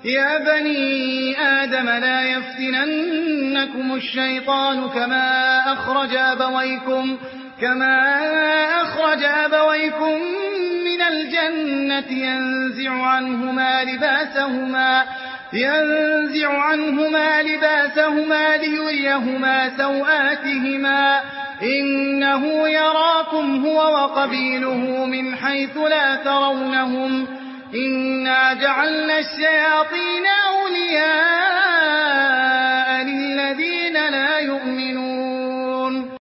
يا بني آدم لا يفتننكم الشيطان كما أخرج أبويكم من الجنة ينزع عنهما لباسهما ليريهما سوآتهما إنه يراكم هو وقبيله من حيث لا ترونهم إنا جعلنا الشياطين أولياء